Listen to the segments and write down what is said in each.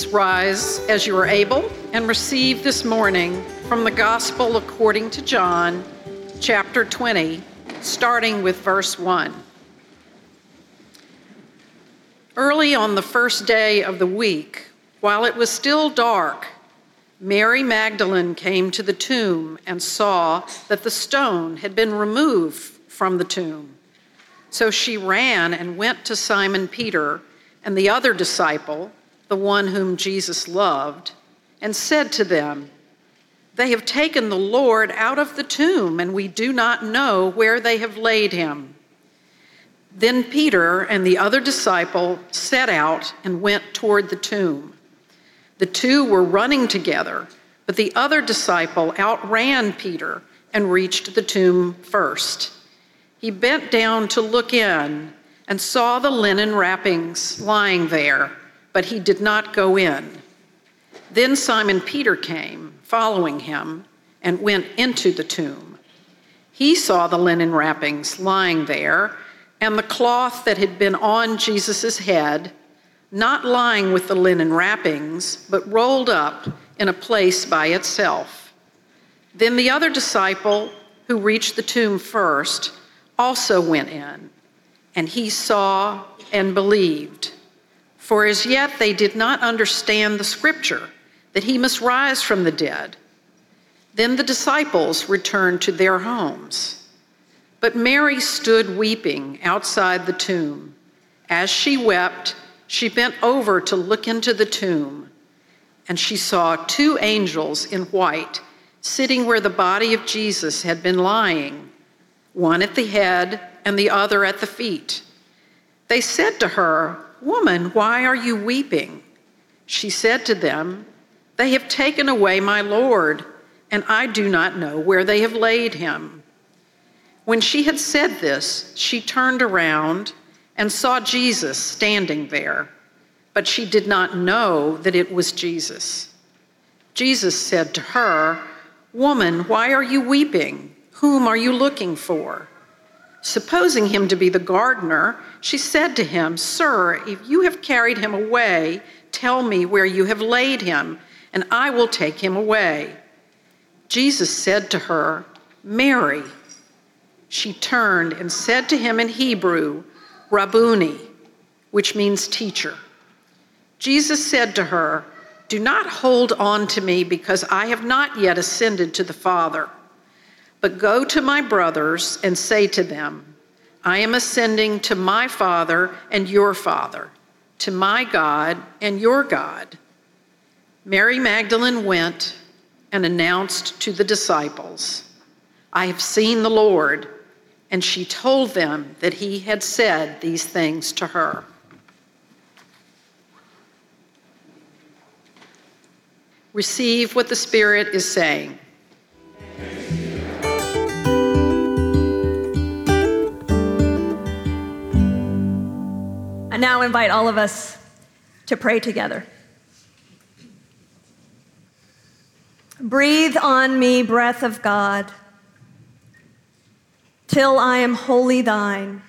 Please rise as you are able and receive this morning from the Gospel according to John, chapter 20, starting with verse 1. Early on the first day of the week, while it was still dark, Mary Magdalene came to the tomb and saw that the stone had been removed from the tomb. So she ran and went to Simon Peter and the other disciple, the one whom Jesus loved, and said to them, "They have taken the Lord out of the tomb, and we do not know where they have laid him." Then Peter and the other disciple set out and went toward the tomb. The two were running together, but the other disciple outran Peter and reached the tomb first. He bent down to look in and saw the linen wrappings lying there, but he did not go in. Then Simon Peter came, following him, and went into the tomb. He saw the linen wrappings lying there, and the cloth that had been on Jesus' head, not lying with the linen wrappings, but rolled up in a place by itself. Then the other disciple, who reached the tomb first, also went in, and he saw and believed. For as yet they did not understand the scripture, that he must rise from the dead. Then the disciples returned to their homes. But Mary stood weeping outside the tomb. As she wept, she bent over to look into the tomb, and she saw two angels in white sitting where the body of Jesus had been lying, one at the head and the other at the feet. They said to her, "Woman, why are you weeping?" She said to them, "They have taken away my Lord, and I do not know where they have laid him." When she had said this, she turned around and saw Jesus standing there, but she did not know that it was Jesus. Jesus said to her, "Woman, why are you weeping? Whom are you looking for?" Supposing him to be the gardener, she said to him, "Sir, if you have carried him away, tell me where you have laid him, and I will take him away." Jesus said to her, "Mary." She turned and said to him in Hebrew, "Rabboni," which means teacher. Jesus said to her, "Do not hold on to me because I have not yet ascended to the Father. But go to my brothers and say to them, I am ascending to my Father and your Father, to my God and your God." Mary Magdalene went and announced to the disciples, "I have seen the Lord," and she told them that he had said these things to her. Receive what the Spirit is saying. I now invite all of us to pray together. Breathe on me, breath of God, till I am wholly thine,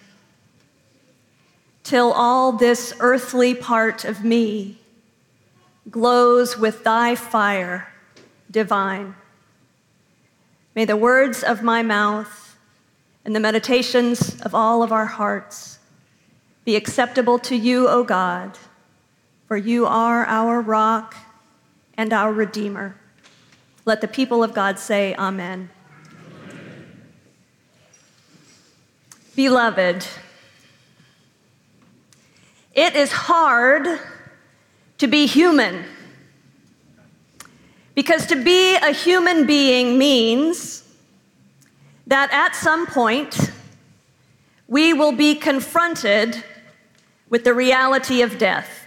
till all this earthly part of me glows with thy fire divine. May the words of my mouth and the meditations of all of our hearts be acceptable to you, O God, for you are our rock and our Redeemer. Let the people of God say, Amen. Beloved, it is hard to be human, because to be a human being means that at some point we will be confronted with the reality of death,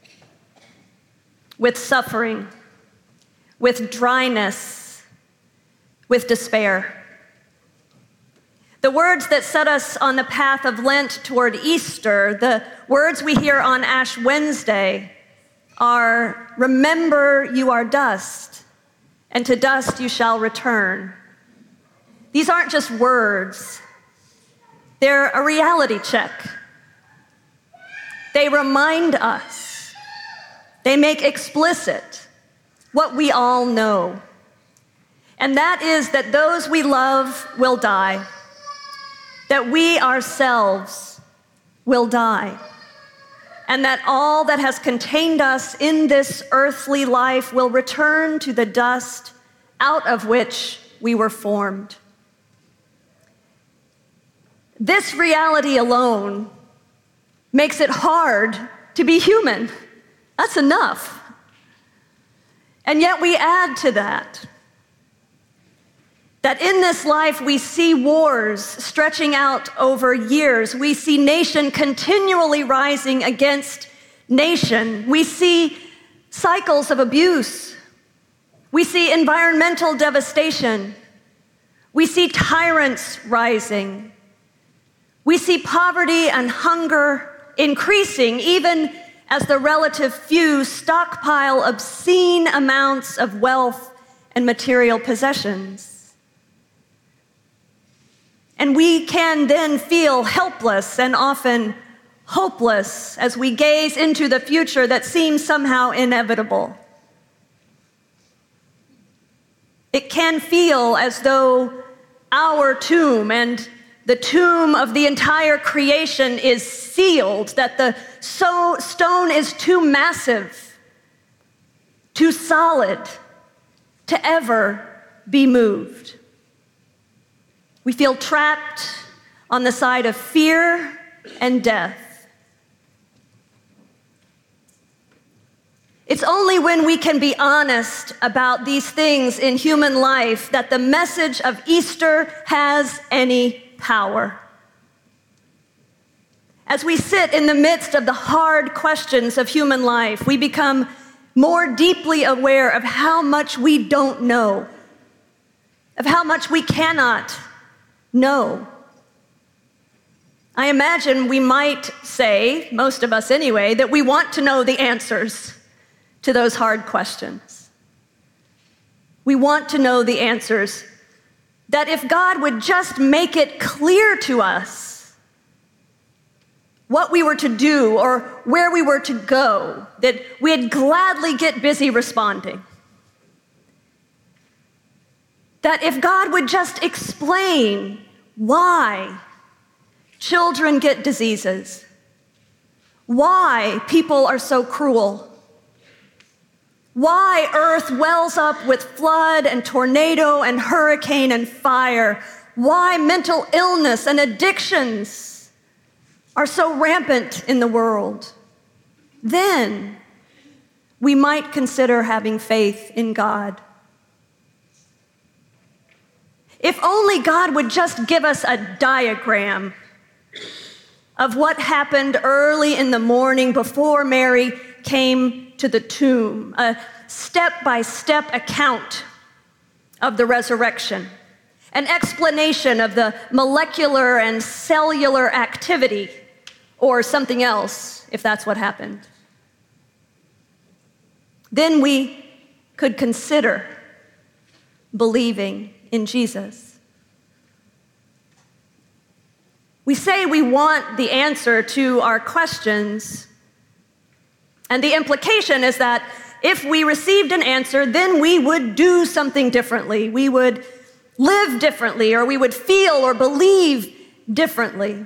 with suffering, with dryness, with despair. The words that set us on the path of Lent toward Easter, the words we hear on Ash Wednesday, are, "Remember you are dust, and to dust you shall return." These aren't just words. They're a reality check. They remind us They make explicit what we all know, and that is that those we love will die, that we ourselves will die, and that all that has contained us in this earthly life will return to the dust out of which we were formed. This reality alone makes it hard to be human. That's enough. And yet we add to that in this life we see wars stretching out over years. We see nation continually rising against nation. We see cycles of abuse. We see environmental devastation. We see tyrants rising. We see poverty and hunger increasing, even as the relative few stockpile obscene amounts of wealth and material possessions. And we can then feel helpless and often hopeless as we gaze into the future that seems somehow inevitable. It can feel as though our tomb and the tomb of the entire creation is sealed, that the stone is too massive, too solid to ever be moved. We feel trapped on the side of fear and death. It's only when we can be honest about these things in human life that the message of Easter has any power. As we sit in the midst of the hard questions of human life, we become more deeply aware of how much we don't know, of how much we cannot know. I imagine we might say, most of us anyway, that we want to know the answers to those hard questions. We want to know the answers, that if God would just make it clear to us what we were to do or where we were to go, that we'd gladly get busy responding. That if God would just explain why children get diseases, why people are so cruel, why earth wells up with flood and tornado and hurricane and fire, why mental illness and addictions are so rampant in the world, then we might consider having faith in God. If only God would just give us a diagram of what happened early in the morning before Mary came to the tomb, a step-by-step account of the resurrection, an explanation of the molecular and cellular activity, or something else, if that's what happened. Then we could consider believing in Jesus. We say we want the answer to our questions, and the implication is that if we received an answer, then we would do something differently. We would live differently, or we would feel or believe differently.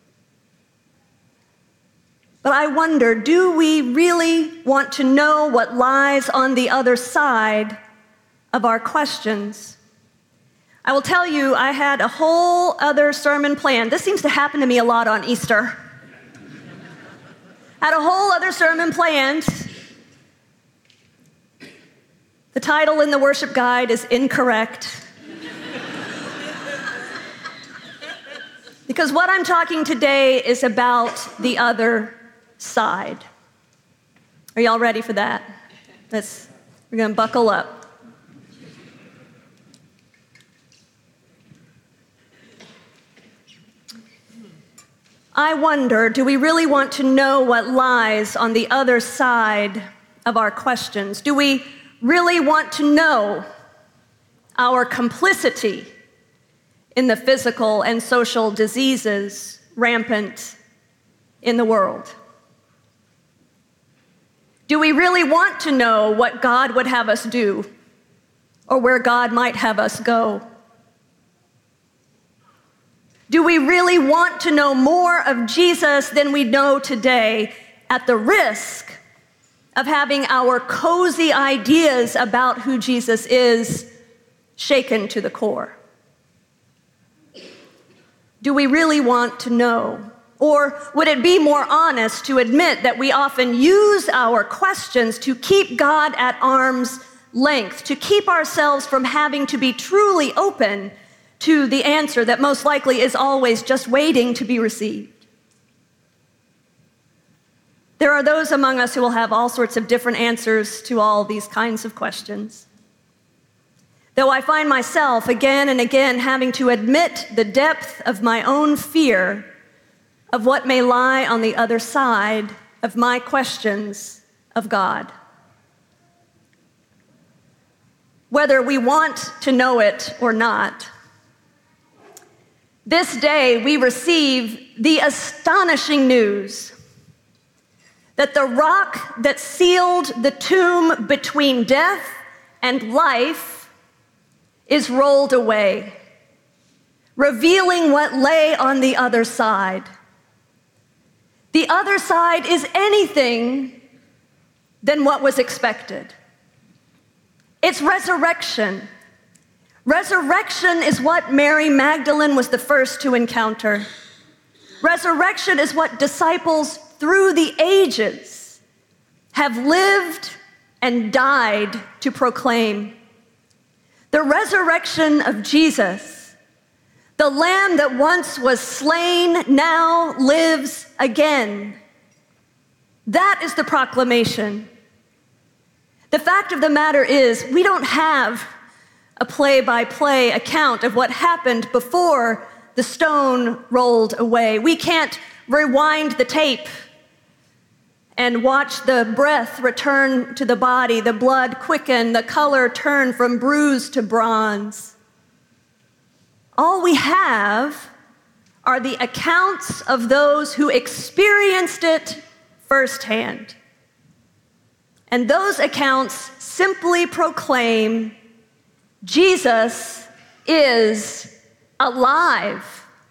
But I wonder, do we really want to know what lies on the other side of our questions? I will tell you, I had a whole other sermon planned. This seems to happen to me a lot on Easter. Had a whole other sermon planned. The title in the worship guide is incorrect. Because what I'm talking today is about the other side. Are y'all ready for that? We're going to buckle up. I wonder, do we really want to know what lies on the other side of our questions? Do we really want to know our complicity in the physical and social diseases rampant in the world? Do we really want to know what God would have us do or where God might have us go? Do we really want to know more of Jesus than we know today at the risk of having our cozy ideas about who Jesus is shaken to the core? Do we really want to know? Or would it be more honest to admit that we often use our questions to keep God at arm's length, to keep ourselves from having to be truly open to the answer that most likely is always just waiting to be received? There are those among us who will have all sorts of different answers to all these kinds of questions. Though I find myself again and again having to admit the depth of my own fear of what may lie on the other side of my questions of God. Whether we want to know it or not, this day we receive the astonishing news that the rock that sealed the tomb between death and life is rolled away, revealing what lay on the other side. The other side is anything than what was expected. It's resurrection. Resurrection is what Mary Magdalene was the first to encounter. Resurrection is what disciples through the ages have lived and died to proclaim. The resurrection of Jesus, the Lamb that once was slain, now lives again. That is the proclamation. The fact of the matter is, we don't have a play-by-play account of what happened before the stone rolled away. We can't rewind the tape and watch the breath return to the body, the blood quicken, the color turn from bruise to bronze. All we have are the accounts of those who experienced it firsthand. And those accounts simply proclaim Jesus is alive.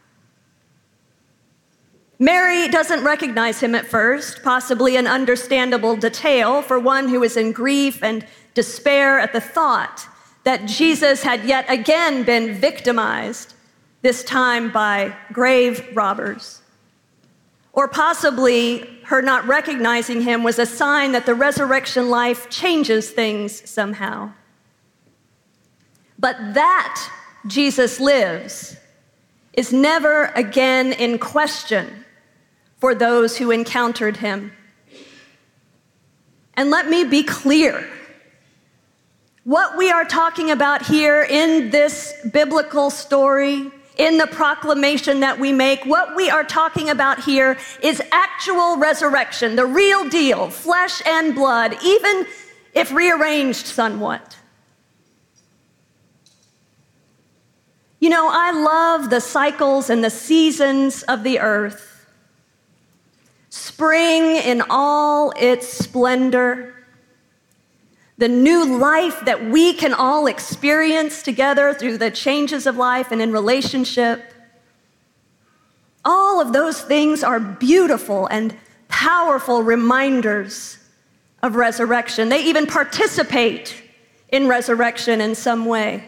Mary doesn't recognize him at first, possibly an understandable detail for one who is in grief and despair at the thought that Jesus had yet again been victimized, this time by grave robbers. Or possibly her not recognizing him was a sign that the resurrection life changes things somehow. But that Jesus lives is never again in question for those who encountered him. And let me be clear. What we are talking about here in this biblical story, in the proclamation that we make, what we are talking about here is actual resurrection, the real deal, flesh and blood, even if rearranged somewhat. You know, I love the cycles and the seasons of the earth. Spring in all its splendor, the new life that we can all experience together through the changes of life and in relationship. All of those things are beautiful and powerful reminders of resurrection. They even participate in resurrection in some way.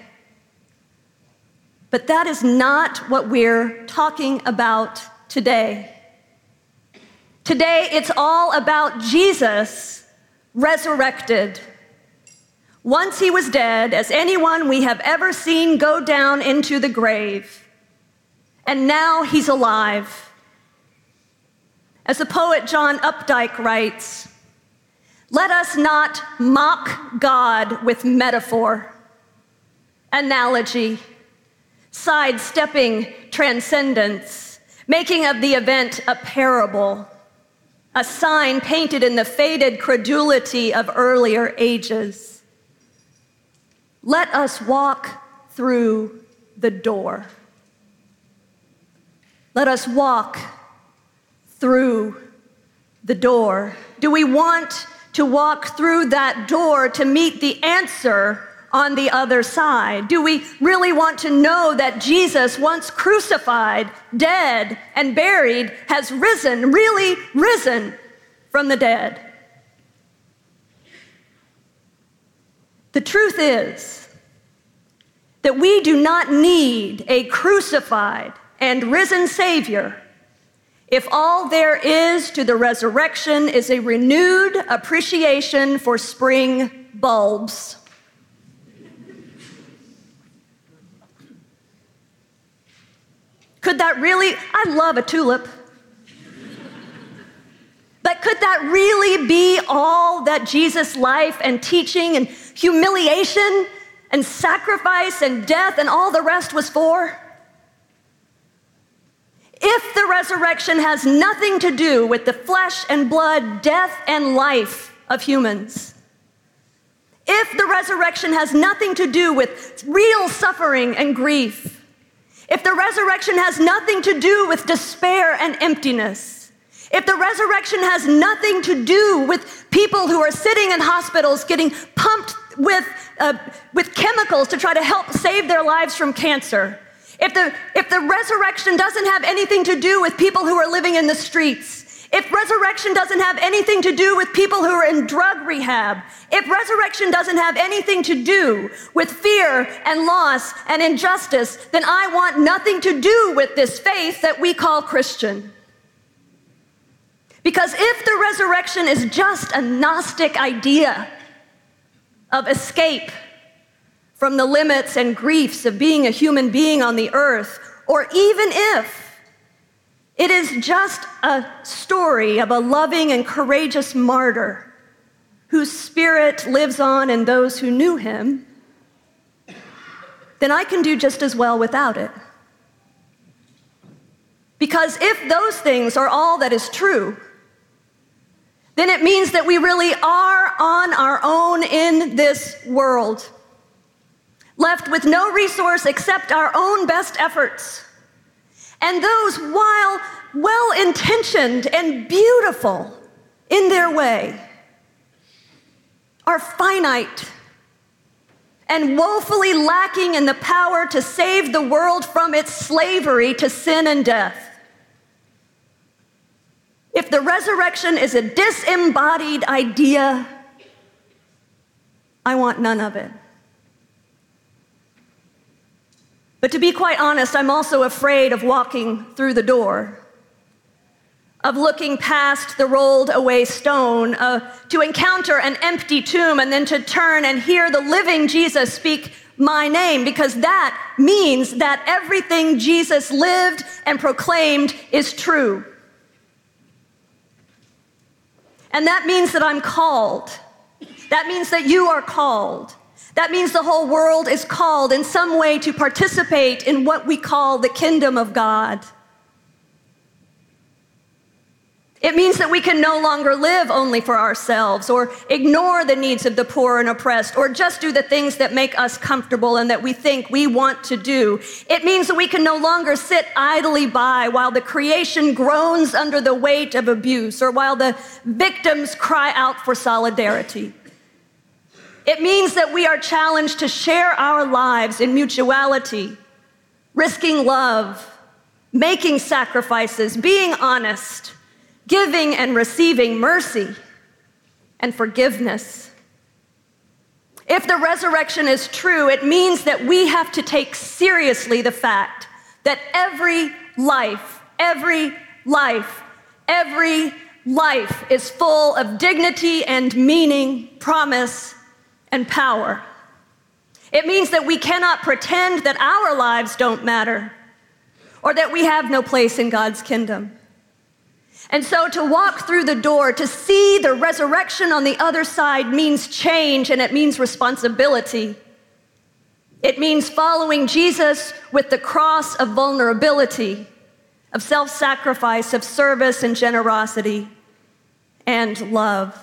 But that is not what we're talking about today. Today, it's all about Jesus resurrected. Once he was dead, as anyone we have ever seen go down into the grave, and now he's alive. As the poet John Updike writes, "Let us not mock God with metaphor, analogy, sidestepping transcendence, making of the event a parable, a sign painted in the faded credulity of earlier ages. Let us walk through the door. Let us walk through the door." Do we want to walk through that door to meet the answer on the other side? Do we really want to know that Jesus, once crucified, dead, and buried, has risen, really risen from the dead? The truth is that we do not need a crucified and risen Savior if all there is to the resurrection is a renewed appreciation for spring bulbs. Could that really, I love a tulip, but could that really be all that Jesus' life and teaching and humiliation and sacrifice and death and all the rest was for? If the resurrection has nothing to do with the flesh and blood, death and life of humans, if the resurrection has nothing to do with real suffering and grief, if the resurrection has nothing to do with despair and emptiness, if the resurrection has nothing to do with people who are sitting in hospitals getting pumped with chemicals to try to help save their lives from cancer, if the resurrection doesn't have anything to do with people who are living in the streets, if resurrection doesn't have anything to do with people who are in drug rehab, if resurrection doesn't have anything to do with fear and loss and injustice, then I want nothing to do with this faith that we call Christian. Because if the resurrection is just a Gnostic idea of escape from the limits and griefs of being a human being on the earth, or even if it is just a story of a loving and courageous martyr whose spirit lives on in those who knew him, then I can do just as well without it. Because if those things are all that is true, then it means that we really are on our own in this world, left with no resource except our own best efforts. And those, while well-intentioned and beautiful in their way, are finite and woefully lacking in the power to save the world from its slavery to sin and death. If the resurrection is a disembodied idea, I want none of it. But to be quite honest, I'm also afraid of walking through the door, of looking past the rolled away stone, to encounter an empty tomb and then to turn and hear the living Jesus speak my name, because that means that everything Jesus lived and proclaimed is true. And that means that I'm called. That means that you are called. That means the whole world is called in some way to participate in what we call the kingdom of God. It means that we can no longer live only for ourselves or ignore the needs of the poor and oppressed or just do the things that make us comfortable and that we think we want to do. It means that we can no longer sit idly by while the creation groans under the weight of abuse or while the victims cry out for solidarity. It means that we are challenged to share our lives in mutuality, risking love, making sacrifices, being honest, giving and receiving mercy and forgiveness. If the resurrection is true, it means that we have to take seriously the fact that every life is full of dignity and meaning, promise, and power. It means that we cannot pretend that our lives don't matter or that we have no place in God's kingdom. And so to walk through the door, to see the resurrection on the other side means change, and it means responsibility. It means following Jesus with the cross of vulnerability, of self-sacrifice, of service and generosity, and love.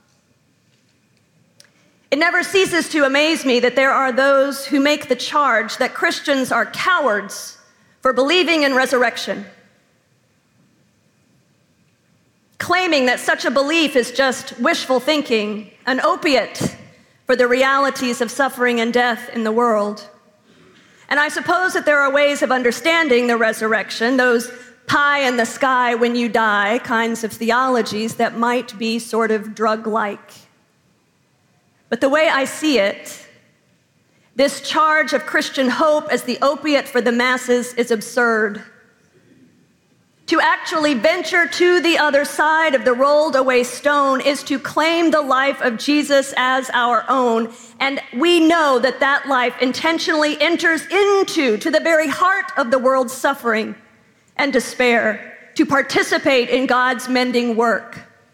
It never ceases to amaze me that there are those who make the charge that Christians are cowards for believing in resurrection. claiming that such a belief is just wishful thinking, an opiate for the realities of suffering and death in the world. And I suppose that there are ways of understanding the resurrection, those pie in the sky when you die kinds of theologies that might be sort of drug-like. But the way I see it, this charge of Christian hope as the opiate for the masses is absurd. To actually venture to the other side of the rolled away stone is to claim the life of Jesus as our own. And we know that that life intentionally enters into the very heart of the world's suffering and despair to participate in God's mending work.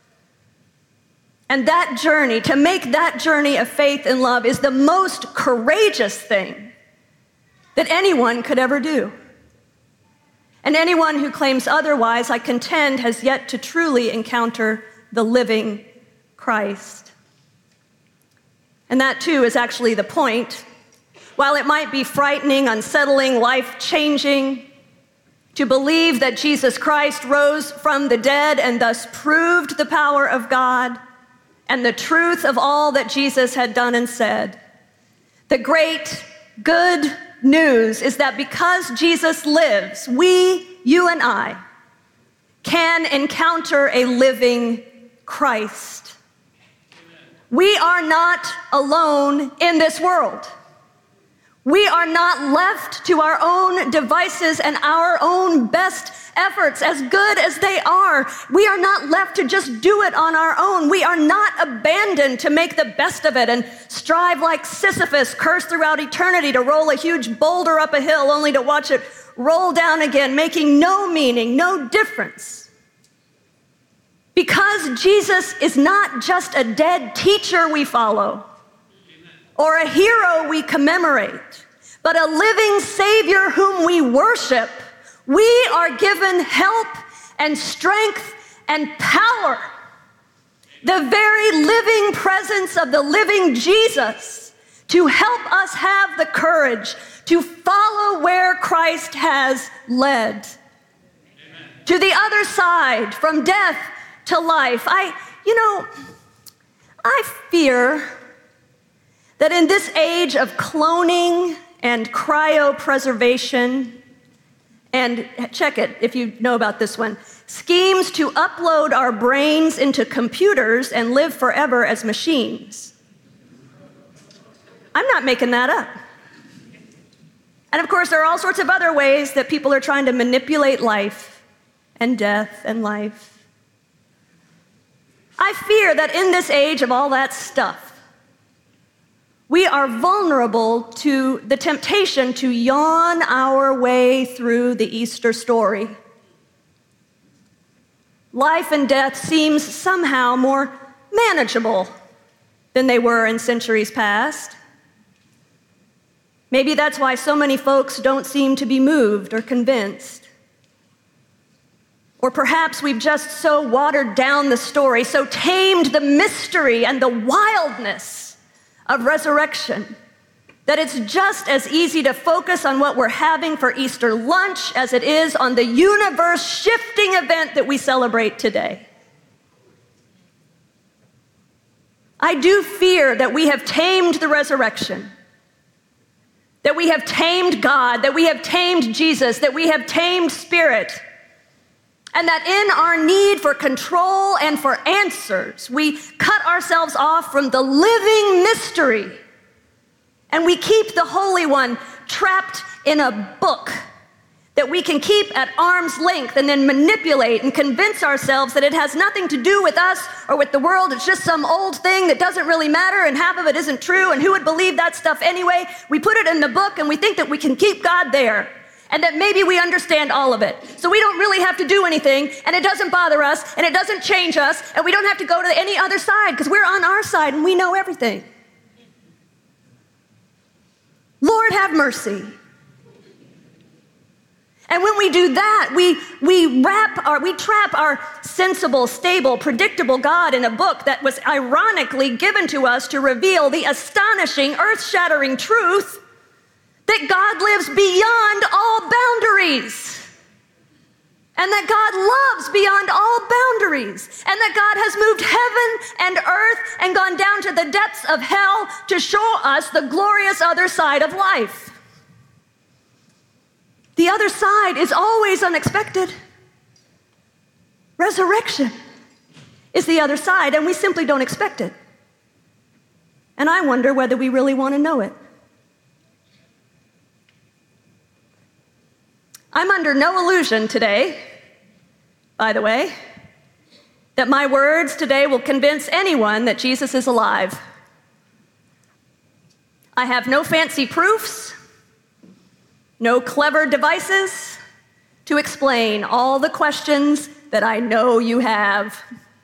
And that journey, to make that journey of faith and love, is the most courageous thing that anyone could ever do. And anyone who claims otherwise, I contend, has yet to truly encounter the living Christ. And that, too, is actually the point. While it might be frightening, unsettling, life-changing to believe that Jesus Christ rose from the dead and thus proved the power of God and the truth of all that Jesus had done and said, the great good news is that because Jesus lives, we, you and I, can encounter a living Christ. We are not alone in this world. We are not left to our own devices and our own best efforts, as good as they are. We are not left to just do it on our own. We are not abandoned to make the best of it and strive like Sisyphus, curse throughout eternity to roll a huge boulder up a hill only to watch it roll down again, making no meaning, no difference. Because Jesus is not just a dead teacher we follow or a hero we commemorate, but a living Savior whom we worship. We are given help and strength and power. The very living presence of the living Jesus to help us have the courage to follow where Christ has led. Amen. To the other side, from death to life. I fear that in this age of cloning and cryopreservation, and check it if you know about this one, schemes to upload our brains into computers and live forever as machines. I'm not making that up. And of course, there are all sorts of other ways that people are trying to manipulate life and death and life. I fear that in this age of all that stuff, we are vulnerable to the temptation to yawn our way through the Easter story. Life and death seems somehow more manageable than they were in centuries past. Maybe that's why so many folks don't seem to be moved or convinced. Or perhaps we've just so watered down the story, so tamed the mystery and the wildness of resurrection, that it's just as easy to focus on what we're having for Easter lunch as it is on the universe-shifting event that we celebrate today. I do fear that we have tamed the resurrection, that we have tamed God, that we have tamed Jesus, that we have tamed Spirit, and that in our need for control and for answers, we cut ourselves off from the living mystery, and we keep the Holy One trapped in a book that we can keep at arm's length and then manipulate and convince ourselves that it has nothing to do with us or with the world. It's just some old thing that doesn't really matter, and half of it isn't true, and who would believe that stuff anyway? We put it in the book, and we think that we can keep God there, and that maybe we understand all of it. So we don't really have to do anything, and it doesn't bother us, and it doesn't change us, and we don't have to go to any other side because we're on our side and we know everything. Lord, have mercy. And when we do that, we trap our sensible, stable, predictable God in a book that was ironically given to us to reveal the astonishing, earth-shattering truth that God lives beyond all boundaries. and that God loves beyond all boundaries, and that God has moved heaven and earth and gone down to the depths of hell to show us the glorious other side of life. The other side is always unexpected. Resurrection is the other side, and we simply don't expect it. And I wonder whether we really want to know it. I'm under no illusion today, by the way, that my words today will convince anyone that Jesus is alive. I have no fancy proofs, no clever devices to explain all the questions that I know you have.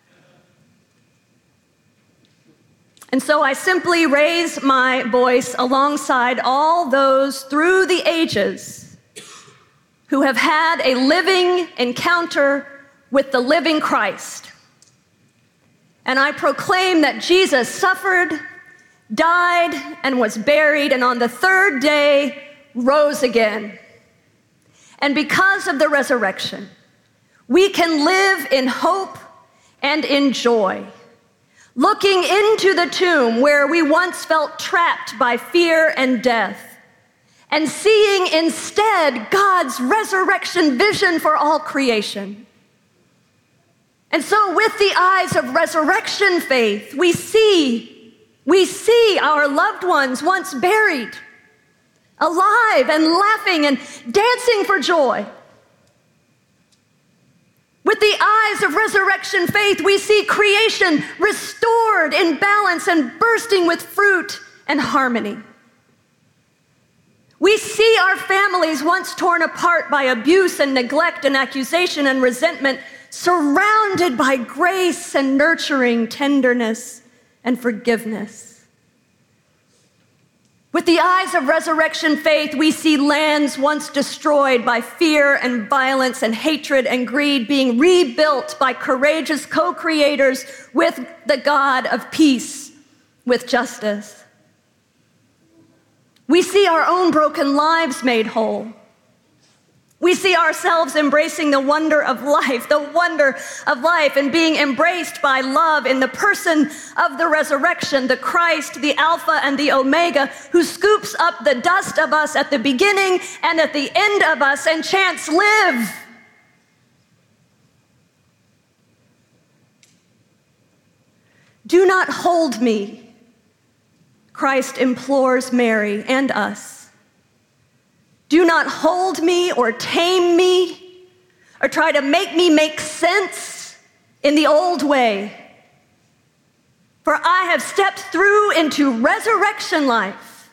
And so I simply raise my voice alongside all those through the ages who have had a living encounter with the living Christ. And I proclaim that Jesus suffered, died, and was buried, and on the third day rose again. And because of the resurrection, we can live in hope and in joy, looking into the tomb where we once felt trapped by fear and death, and seeing instead God's resurrection vision for all creation. And so with the eyes of resurrection faith, we see our loved ones once buried, alive and laughing and dancing for joy. With the eyes of resurrection faith, we see creation restored in balance and bursting with fruit and harmony. We see our families once torn apart by abuse and neglect and accusation and resentment, surrounded by grace and nurturing tenderness and forgiveness. With the eyes of resurrection faith, we see lands once destroyed by fear and violence and hatred and greed being rebuilt by courageous co-creators with the God of peace, with justice. We see our own broken lives made whole. We see ourselves embracing the wonder of life and being embraced by love in the person of the resurrection, the Christ, the Alpha and the Omega, who scoops up the dust of us at the beginning and at the end of us and chants, live. Do not hold me, Christ implores Mary and us. Do not hold me or tame me or try to make me make sense in the old way. For I have stepped through into resurrection life.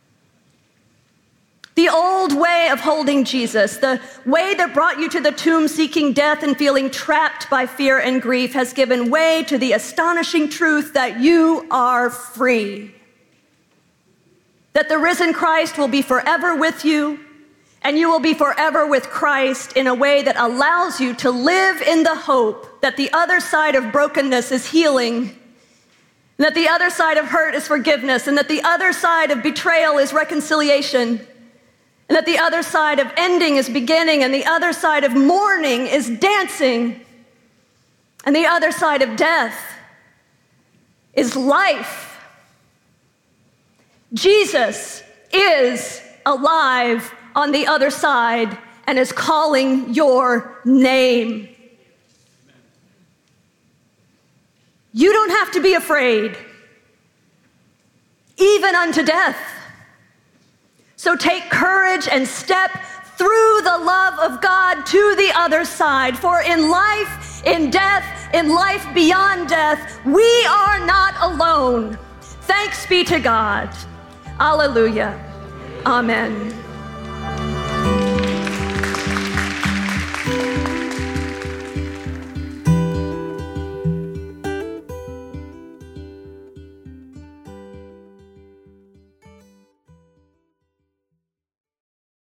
The old way of holding Jesus, the way that brought you to the tomb seeking death and feeling trapped by fear and grief, has given way to the astonishing truth that you are free. That the risen Christ will be forever with you, and you will be forever with Christ in a way that allows you to live in the hope that the other side of brokenness is healing, and that the other side of hurt is forgiveness, and that the other side of betrayal is reconciliation, and that the other side of ending is beginning, and the other side of mourning is dancing, and the other side of death is life. Jesus is alive on the other side and is calling your name. You don't have to be afraid, even unto death. So take courage and step through the love of God to the other side. For in life, in death, in life beyond death, we are not alone. Thanks be to God. Alleluia. Amen.